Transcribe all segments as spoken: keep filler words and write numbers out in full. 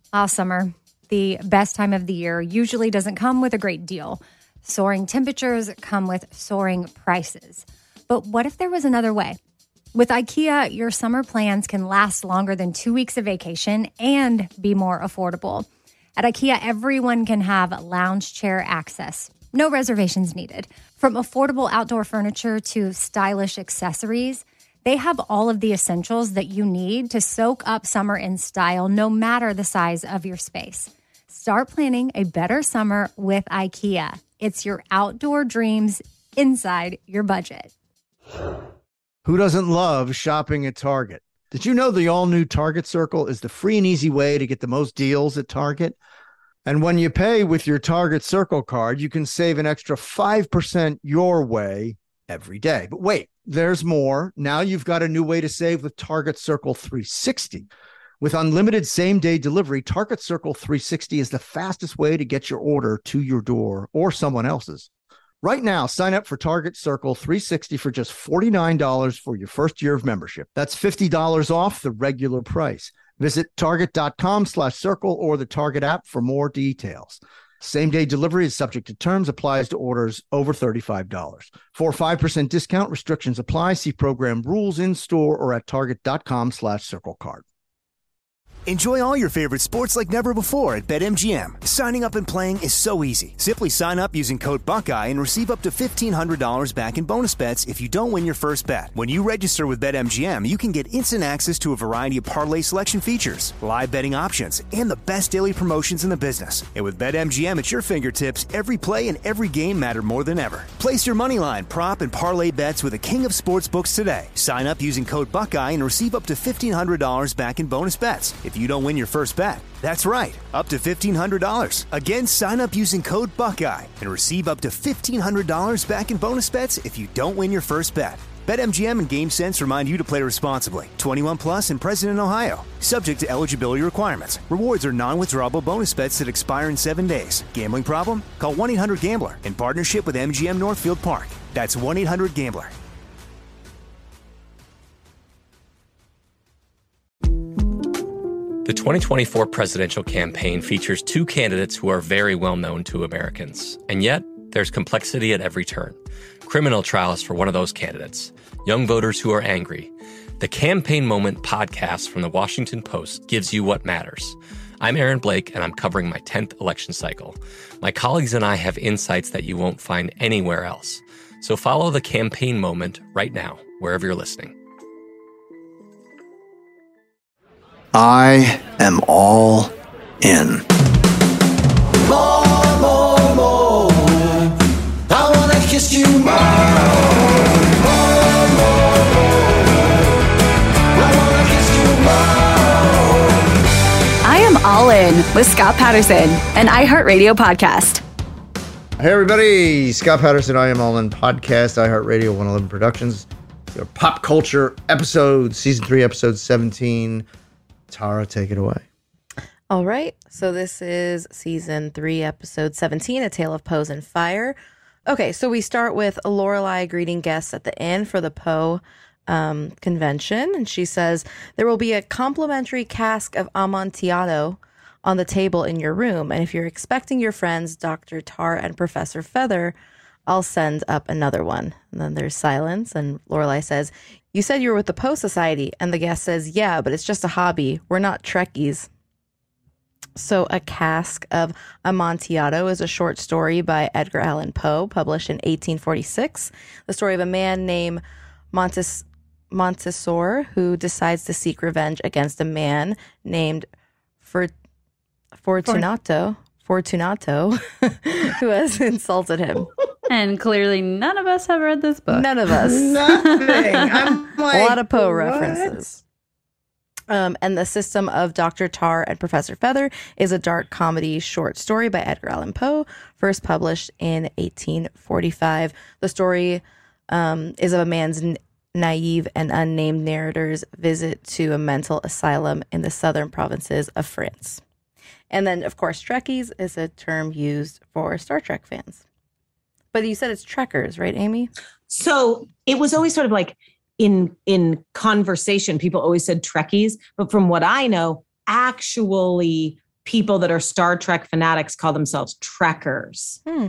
Ah, summer, the best time of the year, usually doesn't come with a great deal. Soaring temperatures come with soaring prices. But what if there was another way? With IKEA, your summer plans can last longer than two weeks of vacation and be more affordable. At IKEA, everyone can have lounge chair access. No reservations needed. From affordable outdoor furniture to stylish accessories, they have all of the essentials that you need to soak up summer in style, no matter the size of your space. Start planning a better summer with IKEA. It's your outdoor dreams inside your budget. Who doesn't love shopping at Target? Did you know the all-new Target Circle is the free and easy way to get the most deals at Target? And when you pay with your Target Circle card, you can save an extra five percent your way every day. But wait, there's more. Now you've got a new way to save with Target Circle three sixty. With unlimited same-day delivery, Target Circle three sixty is the fastest way to get your order to your door or someone else's. Right now, sign up for Target Circle three sixty for just forty-nine dollars for your first year of membership. That's fifty dollars off the regular price. Visit target.com slash circle or the Target app for more details. Same-day delivery is subject to terms, applies to orders over thirty-five dollars. For a five percent discount, restrictions apply. See program rules in store or at target.com slash circle card. Enjoy all your favorite sports like never before at BetMGM. Signing up and playing is so easy. Simply sign up using code Buckeye and receive up to fifteen hundred dollars back in bonus bets if you don't win your first bet. When you register with BetMGM, you can get instant access to a variety of parlay selection features, live betting options, and the best daily promotions in the business. And with BetMGM at your fingertips, every play and every game matter more than ever. Place your moneyline, prop, and parlay bets with the king of sportsbooks today. Sign up using code Buckeye and receive up to fifteen hundred dollars back in bonus bets if you don't win your first bet. That's right, up to fifteen hundred dollars. Again, sign up using code Buckeye and receive up to fifteen hundred dollars back in bonus bets if you don't win your first bet. BetMGM and GameSense remind you to play responsibly. twenty-one plus and present in Ohio. Subject to eligibility requirements. Rewards are non-withdrawable bonus bets that expire in seven days. Gambling problem? Call one eight hundred gambler in partnership with M G M Northfield Park. That's one eight hundred gambler. The twenty twenty-four presidential campaign features two candidates who are very well known to Americans. And yet, there's complexity at every turn. Criminal trials for one of those candidates. Young voters who are angry. The Campaign Moment podcast from the Washington Post gives you what matters. I'm Aaron Blake, and I'm covering my tenth election cycle. My colleagues and I have insights that you won't find anywhere else. So follow The Campaign Moment right now, wherever you're listening. I am all in. More, more, more. I wanna kiss you more. More, more, more. I wanna kiss you more. I am all in with Scott Patterson, an iHeartRadio podcast. Hey, everybody. Scott Patterson, I Am All In podcast, iHeartRadio one eleven Productions. Your pop culture episode, season three, episode seventeen. Tara, take it away. All right. So this is season three, episode seventeen, A Tale of Pose and Fire. Okay, so we start with Lorelai greeting guests at the inn for the Poe um, convention. And she says, there will be a complimentary cask of Amontillado on the table in your room. And if you're expecting your friends, Doctor Tar and Professor Feather, I'll send up another one. And then there's silence. And Lorelai says, you said you were with the Poe Society. And the guest says, yeah, but it's just a hobby. We're not Trekkies. So A Cask of Amontillado is a short story by Edgar Allan Poe, published in eighteen forty-six. The story of a man named Montes- Montesor who decides to seek revenge against a man named For- Fortunato, Fortunato who has insulted him. And clearly none of us have read this book. None of us. Nothing. I'm like, a lot of Poe what? references. Um, and The System of Doctor Tar and Professor Feather is a dark comedy short story by Edgar Allan Poe, first published in eighteen forty-five. The story um, is of a man's n- naive and unnamed narrator's visit to a mental asylum in the southern provinces of France. And then, of course, Trekkies is a term used for Star Trek fans. But you said it's Trekkers, right, Amy? So it was always sort of like in in conversation, people always said Trekkies. But from what I know, actually, people that are Star Trek fanatics call themselves Trekkers. Hmm.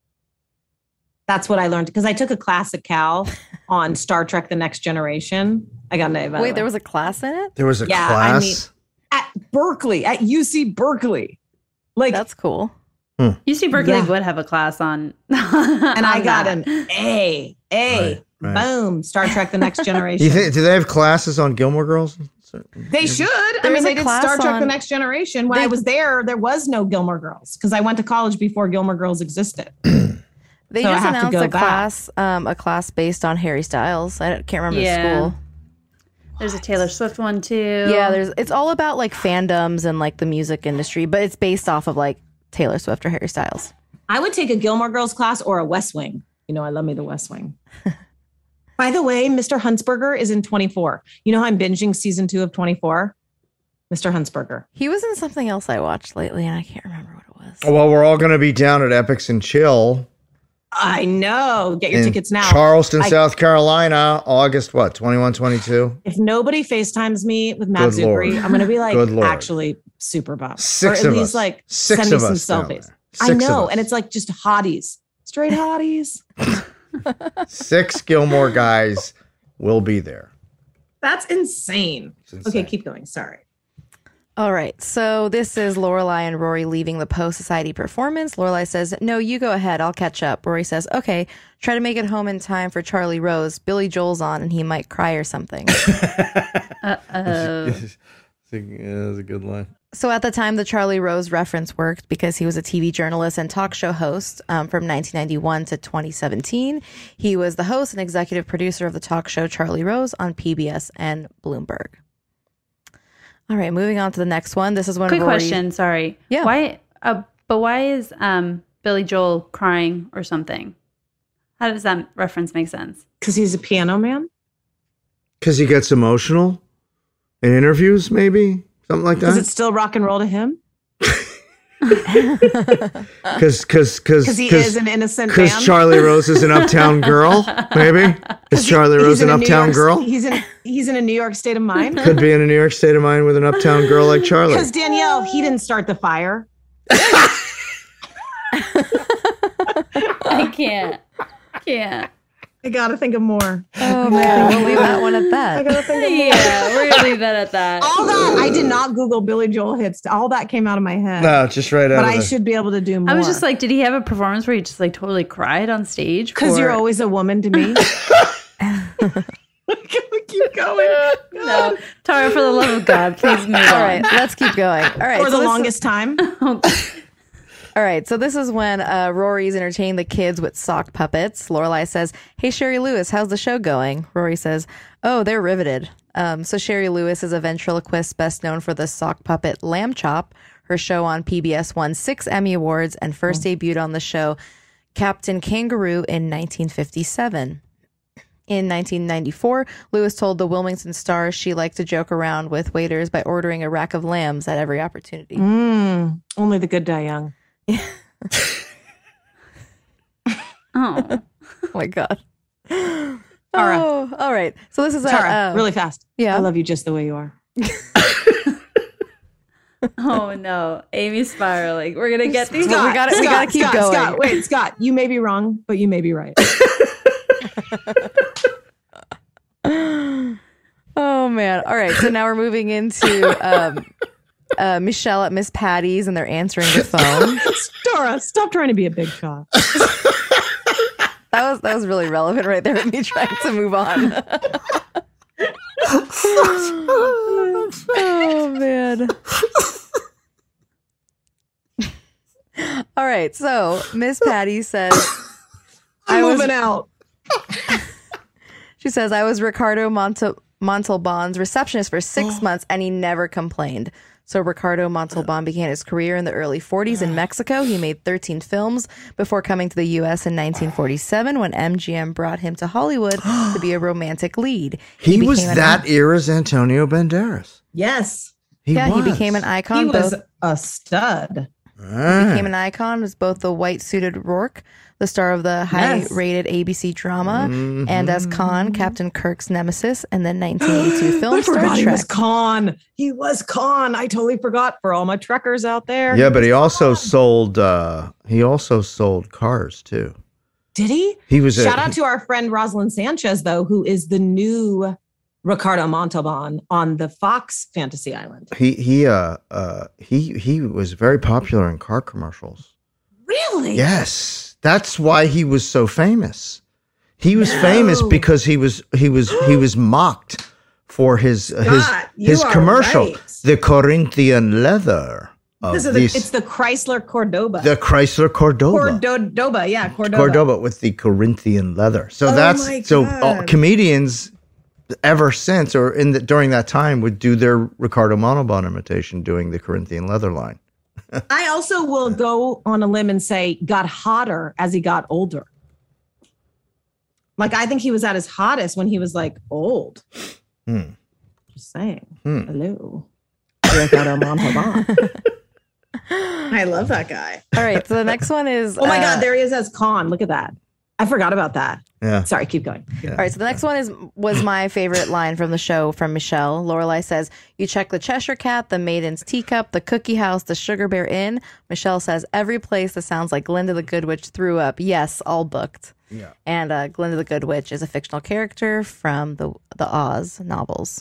That's what I learned because I took a class at Cal on Star Trek: The Next Generation. I got an A. by the Wait, way. there was a class in it? There was a Yeah, class. I mean, at Berkeley, at U C Berkeley. Like That's cool. U C Berkeley Yeah. would have a class on. and I on got that. an A. A. Right, right. Boom. Star Trek: The Next Do Generation. you think? Do they have classes on Gilmore Girls? They should. I There's mean, they a did class Star Trek: on- The Next Generation. When They- I was there, there was no Gilmore Girls because I went to college before Gilmore Girls existed. They So I just have to announced go a back. class, um, a class based on Harry Styles. I can't remember Yeah. the school. There's a Taylor Swift one too. Yeah, there's. It's all about like fandoms and like the music industry, but it's based off of like Taylor Swift or Harry Styles. I would take a Gilmore Girls class or a West Wing. You know, I love me the West Wing. By the way, Mister Huntsberger is in twenty-four. You know how I'm binging season two of twenty-four? Mister Huntsberger. He was in something else I watched lately, and I can't remember what it was. Well, we're all going to be down at Epics and Chill I know. Get your in tickets now. Charleston, I- South Carolina, August what? twenty-one, twenty-two. If nobody FaceTimes me with Matt Good Lord. Zuckery, I'm going to be like Good Lord. actually super bummed. Six or at of least us. like Six send me of some us down selfies. there. I Six of know. us. And it's like just hotties. Straight hotties. Six Gilmore guys will be there. That's insane. It's insane. Okay, keep going. Sorry. All right, so this is Lorelai and Rory leaving the Poe Society performance. Lorelai says, "No, you go ahead. I'll catch up." Rory says, "Okay, try to make it home in time for Charlie Rose. Billy Joel's on, and he might cry or something." Uh oh. Yeah, that's a good line. So at the time, the Charlie Rose reference worked because he was a T V journalist and talk show host um, from nineteen ninety-one to twenty seventeen. He was the host and executive producer of the talk show Charlie Rose on P B S and Bloomberg. All right, moving on to the next one. This is when Quick Rory... question. Sorry. Yeah. Why? Uh, but why is um Billy Joel crying or something? How does that reference make sense? Because he's a piano man? Because he gets emotional in interviews, maybe something like Is that. it still rock and roll to him? Because because Because he is an innocent man. Because Charlie Rose is an uptown girl, maybe. Is Charlie Rose He's in an a New uptown York- girl? He's in he's in a New York state of mind. Could be in a New York state of mind with an uptown girl like Charlie. Because Danielle, he didn't start the fire. I can't. Can't. I gotta think of more. Oh, man. We'll leave that one at I that. gotta think of more. Yeah, we're gonna leave that at that. All that I did not Google Billy Joel hits. All that came out of my head. No, just right out but of I the- should be able to do more. I was just like, did he have a performance where he just like totally cried on stage? because for- you're always a woman to me. Keep going. no, Tara, for the love of God, please move on. All right, let's keep going. All right. For so the this- longest time. All right, so this is when uh, Rory's entertaining the kids with sock puppets. Lorelai says, "Hey, Sherry Lewis, how's the show going?" Rory says, "Oh, they're riveted." Um, so Sherry Lewis is a ventriloquist best known for the sock puppet Lamb Chop. Her show on P B S won six Emmy Awards and first debuted on the show Captain Kangaroo in nineteen fifty-seven. In nineteen ninety-four, Lewis told the Wilmington Star she liked to joke around with waiters by ordering a rack of lambs at every opportunity. Mm, only the good die young. Oh, Oh my God. Tara. Oh, all right. So this is a, Tara, uh, really fast. yeah. I love you just the way you are. oh no, Amy's spiraling. We're gonna get these. Scott, we gotta- we Scott, gotta keep Scott, going. Scott, wait, Scott, you may be wrong, but you may be right. Oh man. All right. So now we're moving into um, uh, Michelle at Miss Patty's and they're answering the phone. Tara, stop trying to be a big shot. That was that was really relevant right there with me trying to move on. Oh man. All right. So Miss Patty says I'm I was- moving out. She says, "I was Ricardo Monte- Montalban's receptionist for six months and he never complained." So Ricardo Montalban began his career in the early forties in Mexico. He made thirteen films before coming to the U S in nineteen forty-seven when M G M brought him to Hollywood to be a romantic lead. He, was became an- that era's Antonio Banderas. Yes. He yeah, was. he became an icon. He was both, a stud. He became an icon as both the white-suited Rourke, the star of the high-rated A B C drama, Mm-hmm. and as Khan, Captain Kirk's nemesis, and the nineteen eighty-two film I Star forgot Trek. he was Khan. He was Khan. I totally forgot for all my Trekkers out there. Yeah, but he also sold. Uh, he also sold cars too. Did he? He was. Shout a, out to our friend Rosalind Sanchez, though, who is the new Ricardo Montalban on the Fox Fantasy Island. He he uh uh he he was very popular in car commercials. Really? Yes, that's why he was so famous. He was No. famous because he was he was he was mocked for his uh, Scott, his you his are commercial, right. the Corinthian leather. Of This is the, these- it's the Chrysler Cordoba. the Chrysler Cordoba. Cordoba, yeah, Cordoba. Cordoba with the Corinthian leather. So Oh my that's so God. uh, comedians ever since or in the, during that time would do their Ricardo Montalban imitation doing the Corinthian leather line. I also will go on a limb and say got hotter as he got older. Like I think he was at his hottest when he was like old. Hmm. Just saying. Hmm. Hello. Ricardo Montalban. I love that guy. All right, so the next one is... Oh my uh, God, there he is as Khan. Look at that. I forgot about that. Yeah. Sorry, keep going. All right, so the next one is was my favorite line from the show from Michelle. Lorelai says, "You check the Cheshire Cat, the Maiden's Teacup, the Cookie House, the Sugar Bear Inn." Michelle says, "Every place that sounds like Glinda the Good Witch threw up. Yes, all booked." Yeah. And uh, Glinda the Good Witch is a fictional character from the the Oz novels.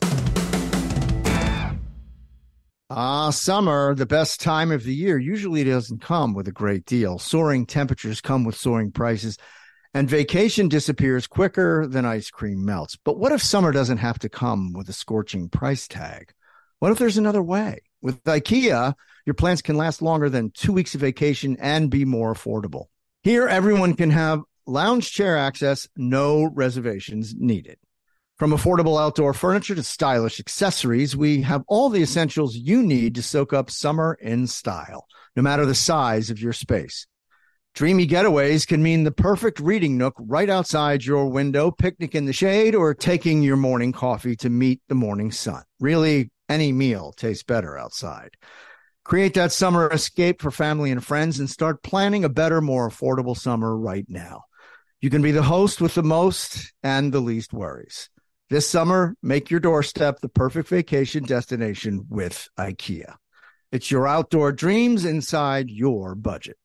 Ah, summer, the best time of the year, usually doesn't come with a great deal. Soaring temperatures come with soaring prices, and vacation disappears quicker than ice cream melts. But what if summer doesn't have to come with a scorching price tag? What if there's another way? With IKEA, your plans can last longer than two weeks of vacation and be more affordable. Here, everyone can have lounge chair access, no reservations needed. From affordable outdoor furniture to stylish accessories, we have all the essentials you need to soak up summer in style, no matter the size of your space. Dreamy getaways can mean the perfect reading nook right outside your window, picnic in the shade, or taking your morning coffee to meet the morning sun. Really, any meal tastes better outside. Create that summer escape for family and friends and start planning a better, more affordable summer right now. You can be the host with the most and the least worries. This summer, make your doorstep the perfect vacation destination with IKEA. It's your outdoor dreams inside your budget.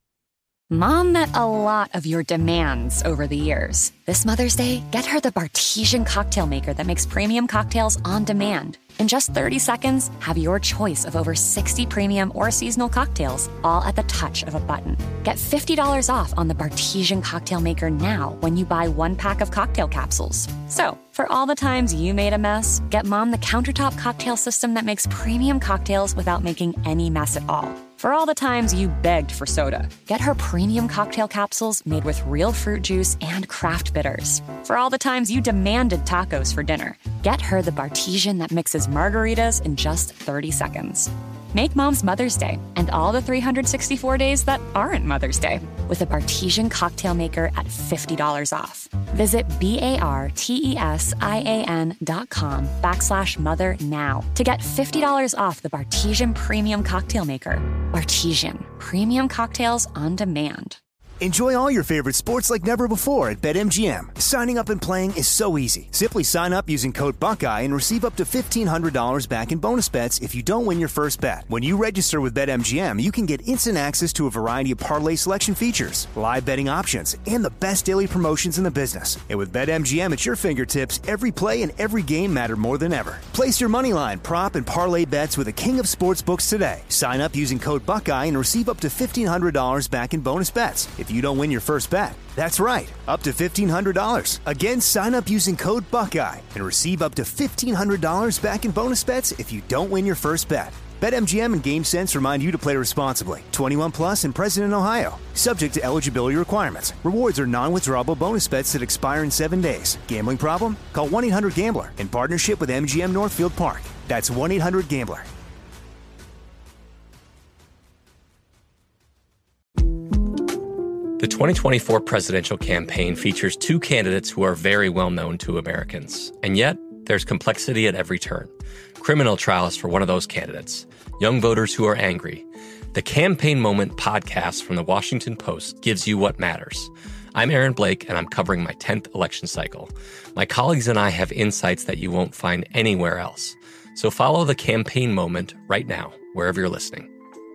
Mom met a lot of your demands over the years. This Mother's Day, get her the Bartesian cocktail maker that makes premium cocktails on demand. In just thirty seconds, have your choice of over sixty premium or seasonal cocktails, all at the touch of a button. Get fifty dollars off on the Bartesian cocktail maker now when you buy one pack of cocktail capsules. So, for all the times you made a mess, get Mom the countertop cocktail system that makes premium cocktails without making any mess at all. For all the times you begged for soda, get her premium cocktail capsules made with real fruit juice and craft bitters. For all the times you demanded tacos for dinner, get her the Bartesian that mixes margaritas in just thirty seconds. Make Mom's Mother's Day and all the three hundred sixty-four days that aren't Mother's Day with a Bartesian cocktail maker at fifty dollars off. Visit B-A-R-T-E-S-I-A-N dot com backslash mother now to get fifty dollars off the Bartesian Premium Cocktail Maker. Bartesian, premium cocktails on demand. Enjoy all your favorite sports like never before at BetMGM. Signing up and playing is so easy. Simply sign up using code Buckeye and receive up to fifteen hundred dollars back in bonus bets if you don't win your first bet. When you register with BetMGM, you can get instant access to a variety of parlay selection features, live betting options, and the best daily promotions in the business. And with BetMGM at your fingertips, every play and every game matter more than ever. Place your moneyline, prop, and parlay bets with the king of sportsbooks today. Sign up using code Buckeye and receive up to fifteen hundred dollars back in bonus bets if you don't win your first bet. That's right, up to fifteen hundred dollars. Again, sign up using code Buckeye and receive up to fifteen hundred dollars back in bonus bets if you don't win your first bet. BetMGM and GameSense remind you to play responsibly. twenty-one plus and present in Ohio. Subject to eligibility requirements. Rewards are non-withdrawable bonus bets that expire in seven days. Gambling problem? Call one eight hundred gambler in partnership with M G M Northfield Park. That's one eight hundred gambler. The twenty twenty-four presidential campaign features two candidates who are very well known to Americans. And yet, there's complexity at every turn. Criminal trials for one of those candidates. Young voters who are angry. The Campaign Moment podcast from the Washington Post gives you what matters. I'm Aaron Blake, and I'm covering my tenth election cycle. My colleagues and I have insights that you won't find anywhere else. So follow The Campaign Moment right now, wherever you're listening.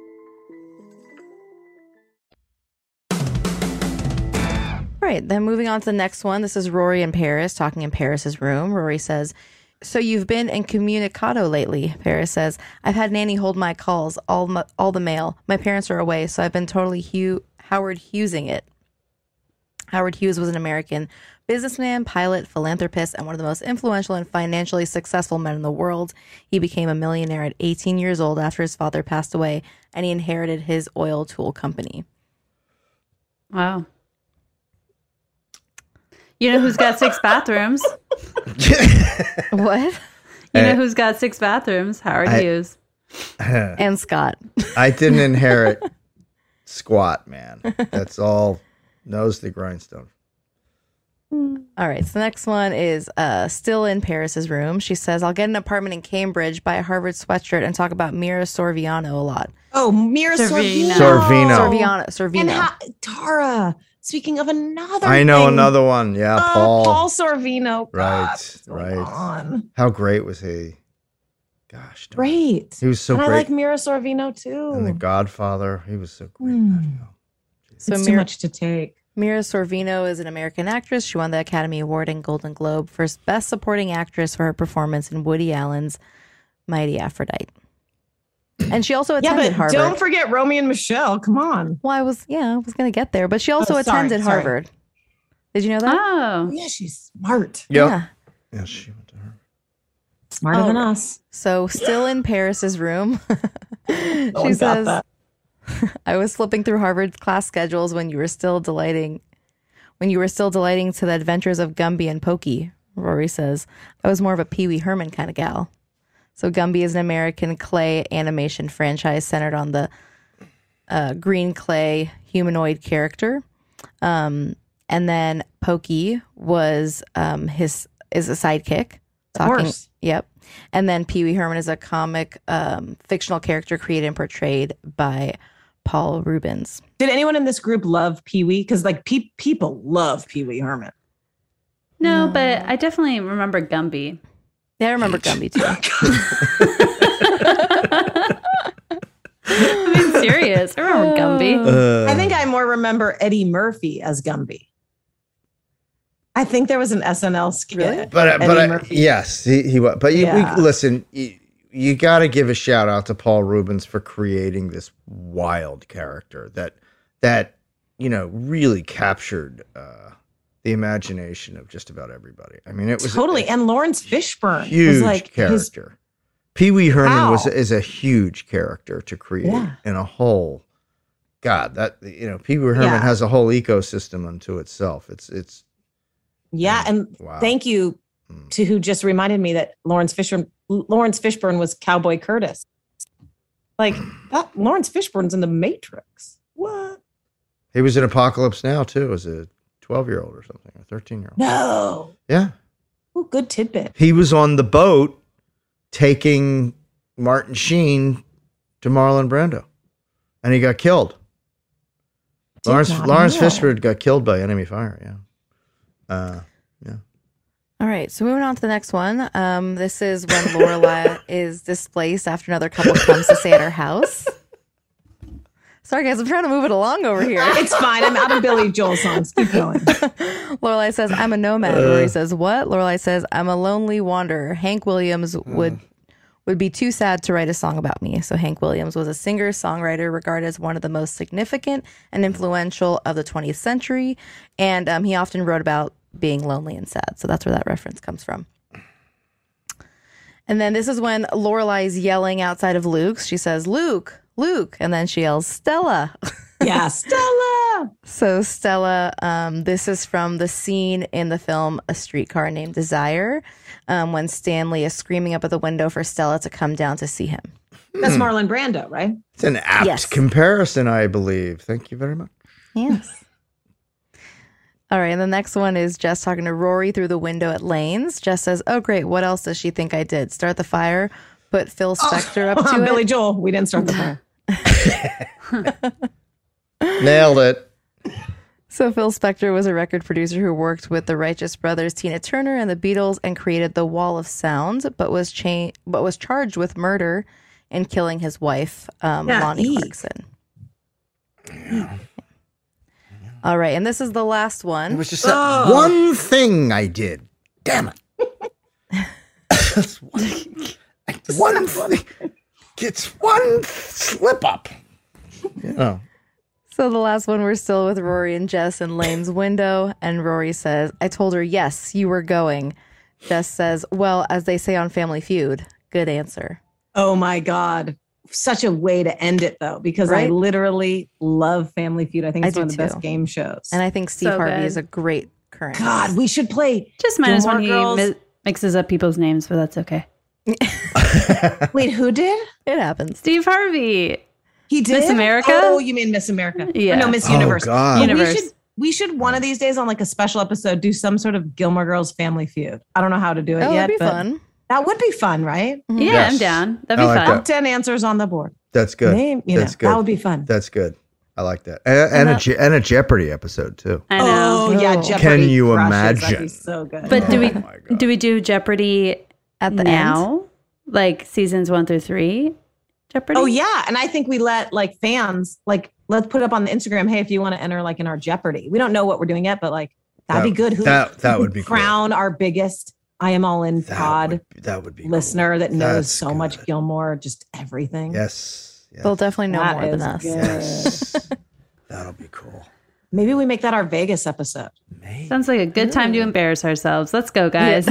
All right, then moving on to the next one. This is Rory in Paris, talking in Paris's room. Rory says, so you've been incommunicado lately, Paris says. I've had Nanny hold my calls, all my, all the mail. My parents are away, so I've been totally Hugh, Howard Hughesing it. Howard Hughes was an American businessman, pilot, philanthropist, and one of the most influential and financially successful men in the world. He became a millionaire at eighteen years old after his father passed away, and he inherited his oil tool company. Wow. You know who's got six bathrooms? What? You know who's got six bathrooms? Howard I- Hughes. And Scott. I didn't inherit squat, man. That's all nose to grindstone. All right, so the next one is uh, still in Paris's room. She says, I'll get an apartment in Cambridge, buy a Harvard sweatshirt, and talk about Mira Sorviano a lot. Oh, Mira Sorvino. Sorvino. Sorvino. Sorviano. Sorvino. And ha- Tara, speaking of another I know thing, another one. Yeah, uh, Paul. Paul Sorvino. Right, God, what's going right. on? How great was he? Gosh, don't- Great. he was so and great. I like Mira Sorvino too. And The Godfather, he was so great. Hmm. So it's too Mira, much to take. Mira Sorvino is an American actress. She won the Academy Award and Golden Globe for Best Supporting Actress for her performance in Woody Allen's Mighty Aphrodite. And she also Yeah, attended but Harvard. don't forget Romeo and Michelle. Come on. Well, I was, yeah, I was going to get there, but she also Oh, sorry, attended sorry. Harvard. Did you know that? Oh. Yeah, she's smart. Yep. Yeah. Yeah, she went to her. Smarter Oh, than us. So, still in Paris's room, No she one got says, that. I was flipping through Harvard's class schedules when you were still delighting, when you were still delighting to the adventures of Gumby and Pokey, Rory says. I was more of a Pee Wee Herman kind of gal. So Gumby is an American clay animation franchise centered on the uh, green clay humanoid character. Um, and then Pokey was um, his is a sidekick. Of course. Yep. And then Pee Wee Herman is a comic um, fictional character created and portrayed by Paul Rubens. Did anyone in this group love Pee Wee? Because like pe- people love Pee Wee Herman. No, but I definitely remember Gumby. Yeah, I remember Gumby too. I'm being serious. I remember Gumby. I think I more remember Eddie Murphy as Gumby. I think there was an S N L skit. Really? But Eddie but I, Murphy. yes, he, he was. But you, Yeah. we, listen, you, you got to give a shout out to Paul Rubens for creating this wild character that that you know really captured uh, the imagination of just about everybody. I mean, it was Totally. a, And Lawrence Fishburne huge was like his, character. Pee Wee Herman was How? is a huge character to create Yeah. in a whole. God, that you know, Pee Wee Herman Yeah. has a whole ecosystem unto itself. It's it's yeah. And wow. thank you Mm. to who just reminded me that Lawrence Fishburne, Lawrence Fishburne was Cowboy Curtis. Like that, Lawrence Fishburne's in The Matrix. What? He was in Apocalypse Now too, as a twelve-year-old or something, or thirteen-year-old. No. Yeah, Oh, good tidbit. he was on the boat taking Martin Sheen to Marlon Brando, and he got killed. Did Lawrence not Lawrence know. Fishburne got killed by enemy fire. Yeah, uh, yeah. All right, so moving on to the next one. Um, this is when Lorelai is displaced after another couple comes to stay at her house. Sorry, guys, I'm trying to move it along over here. It's fine. I'm out of Billy Joel songs. Keep going. Lorelai says, I'm a nomad. Rory says, what? Lorelai says, I'm a lonely wanderer. Hank Williams would would be too sad to write a song about me. So Hank Williams was a singer-songwriter regarded as one of the most significant and influential of the twentieth century. And um, he often wrote about being lonely and sad. So that's where that reference comes from. And then this is when Lorelai's yelling outside of Luke's. She says, Luke, Luke. And then she yells, Stella. Yeah, Stella. So Stella, um, this is from the scene in the film A Streetcar Named Desire, um, when Stanley is screaming up at the window for Stella to come down to see him. That's Marlon Brando, right? It's an apt Yes. comparison, I believe. Thank you very much. Yes. All right, and the next one is Jess talking to Rory through the window at Lane's. Jess says, oh, great, what else does she think I did? Start the fire, put Phil Spector up to Billy it? Joel. We didn't start the fire. Nailed it. So Phil Spector was a record producer who worked with the Righteous Brothers, Tina Turner, and the Beatles, and created the Wall of Sound, but was cha- but was charged with murder and killing his wife, um, Yeah, Lonnie eek. Clarkson. All right, and this is the last one. It was just that one thing I did. Damn it. Just one, one thing. It's one slip up. Oh. So the last one, we're still with Rory and Jess in Lane's window, and Rory says, I told her, yes, you were going. Jess says, well, as they say on Family Feud, good answer. Oh my God. Such a way to end it though, because I Right? literally love Family Feud. I think I it's do one of the best too. game shows. And I think Steve So Harvey good. is a great current. God, we should play. Just minus Gilmore when he Girls. mi- mixes up people's names, but that's okay. Wait, who did? It happens. Steve Harvey. He did? Miss America? Oh, you mean Miss America? Yeah. Or no, Miss Oh, Universe. God. Well, Universe. We should, we should one of these days on like a special episode do some sort of Gilmore Girls Family Feud. I don't know how to do it That yet. would be but fun. That would be fun, right? Yeah, Yes. I'm down. That'd I be like fun. that. ten answers on the board. That's good. Name, you That's know, good. That would be fun. That's good. I like that. And, and, a, Je- and a Jeopardy episode, too. I know. Oh, yeah, Oh. Jeopardy. Can you crushes. That'd be imagine? so good. But do we Oh my God. do we do Jeopardy At the now? Like seasons one through three? Jeopardy? Oh yeah, and I think we let like fans like let's put up on the Instagram. Hey, if you want to enter like in our Jeopardy, we don't know what we're doing yet, but like that'd That- be good. Who that- that who would be cool. crown our biggest I am all in That pod would, that would be cool. listener that knows That's so much good. Gilmore, just everything. Yes. yes. They'll definitely know That more than is us. good. Yes. That'll be cool. Maybe we make that our Vegas episode. Sounds like a good time to embarrass ourselves. Let's go, guys.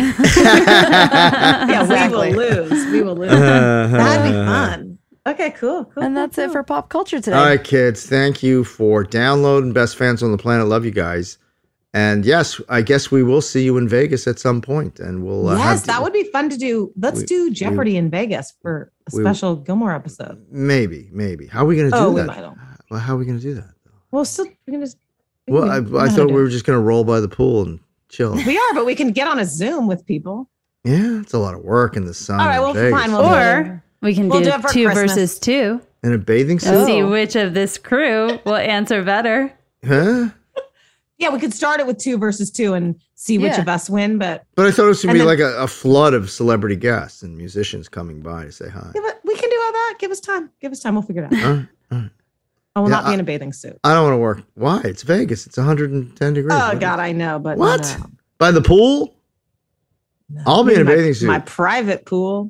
Yeah, Exactly. we will lose. We will lose. That'd be fun. Okay, cool, cool. And cool, that's it cool. for pop culture today. All right, kids. Thank you for downloading Best Fans on the Planet. Love you guys. And yes, I guess we will see you in Vegas at some point, and we'll. Uh, Yes, have to- that would be fun to do. Let's we- do Jeopardy in Vegas for a we- special Gilmore episode. maybe, maybe. How are we going to do Oh, we that? might. Not. Well, how are we going to do that? Well, still, we can just. we Well, can- I, we know I how to thought do we it. were just going to roll by the pool and chill. We are, but we can get on a Zoom with people. Yeah, it's a lot of work in the sun. All right, in well, Vegas. fine. We'll do it. Or we can We'll do, do it for two Christmas. versus two in a bathing to suit. see Oh. which of this crew will answer better. Huh? Yeah, we could start it with two versus two and see which Yeah. of us win. But But I thought it was going And to be then- like a, a flood of celebrity guests and musicians coming by to say hi. yeah, but we can do all that. Give us time. Give us time. We'll figure it out. All right, all right. I will Yeah, not be I- in a bathing suit. I don't want to work. Why? It's Vegas. It's one hundred ten degrees. Oh What? God, I know, but What? no. By the pool? No. I'll be in a My- bathing suit. My private pool.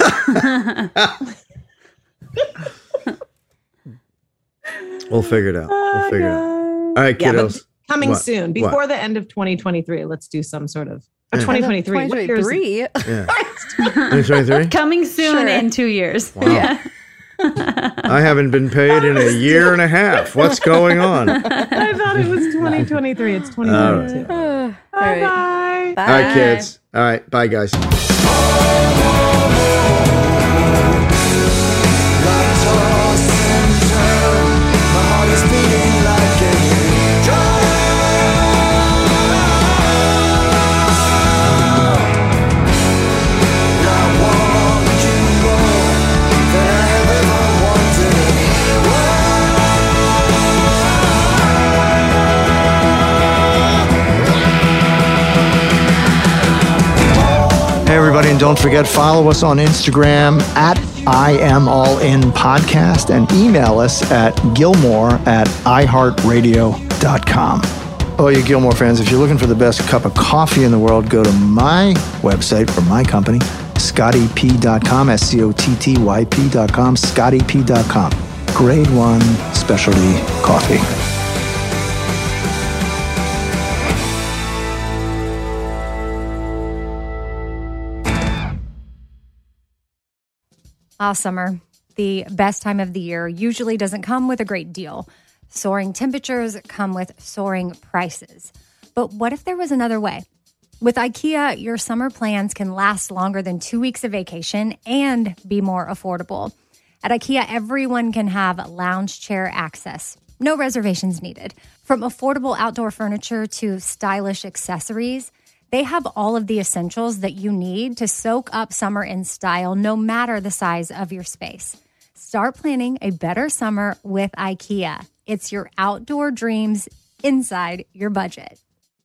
We'll figure it out. We'll figure it out. All right, Yeah, but kiddos. coming What? soon, What? before the end of twenty twenty-three. Let's do some sort of or Yeah. twenty twenty-three. What year is it? twenty twenty-three. Yeah. twenty twenty-three? Coming soon Sure. in two years. Wow. Yeah. I haven't been paid in a year and a half. What's going on? All I thought it was twenty twenty-three. It's twenty All twenty-two. All Bye right. bye. right, kids. All right. Bye, guys. Hey, everybody, and don't forget, follow us on Instagram at I Am All In Podcast and email us at Gilmore at iHeartRadio dot com. Oh, you Gilmore fans, if you're looking for the best cup of coffee in the world, go to my website for my company, scotty p dot com, S C O T T Y P dot com, scotty p dot com. Grade one specialty coffee. Ah, summer, the best time of the year, usually doesn't come with a great deal. Soaring temperatures come with soaring prices. But what if there was another way? With IKEA, your summer plans can last longer than two weeks of vacation and be more affordable. At IKEA, everyone can have lounge chair access. No reservations needed. From affordable outdoor furniture to stylish accessories, they have all of the essentials that you need to soak up summer in style, no matter the size of your space. Start planning a better summer with IKEA. It's your outdoor dreams inside your budget.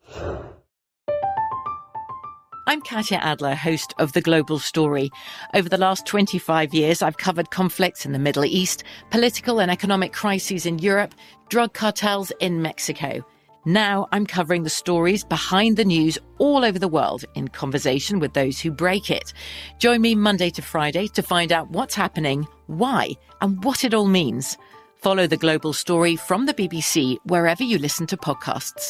I'm Katya Adler, host of The Global Story. Over the last twenty-five years, I've covered conflicts in the Middle East, political and economic crises in Europe, drug cartels in Mexico. Now I'm covering the stories behind the news all over the world in conversation with those who break it. Join me Monday to Friday to find out what's happening, why, and what it all means. Follow The Global Story from the B B C wherever you listen to podcasts.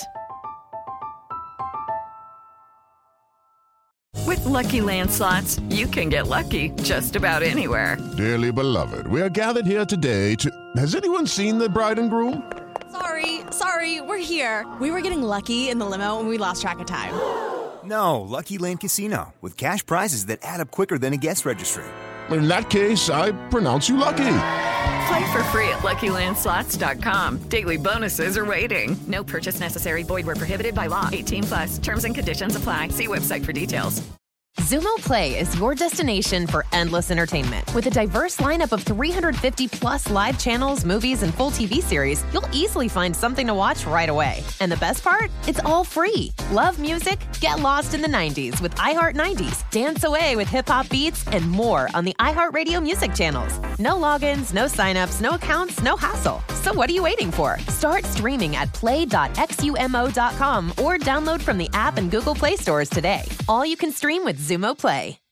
With Lucky Land Slots, you can get lucky just about anywhere. Dearly beloved, we are gathered here today to... Has anyone seen the bride and groom? Sorry, sorry, we're here. We were getting lucky in the limo and we lost track of time. No, Lucky Land Casino, with cash prizes that add up quicker than a guest registry. In that case, I pronounce you lucky. Play for free at Lucky Land Slots dot com. Daily bonuses are waiting. No purchase necessary. Void where prohibited by law. eighteen plus. Terms and conditions apply. See website for details. Xumo Play is your destination for endless entertainment. With a diverse lineup of three hundred fifty plus live channels, movies, and full T V series, you'll easily find something to watch right away. And the best part? It's all free. Love music? Get lost in the nineties with iHeart nineties. Dance away with hip-hop beats and more on the iHeartRadio music channels. No logins, no signups, no accounts, no hassle. So what are you waiting for? Start streaming at play dot xumo dot com or download from the app and Google Play stores today. All you can stream with Xumo Play.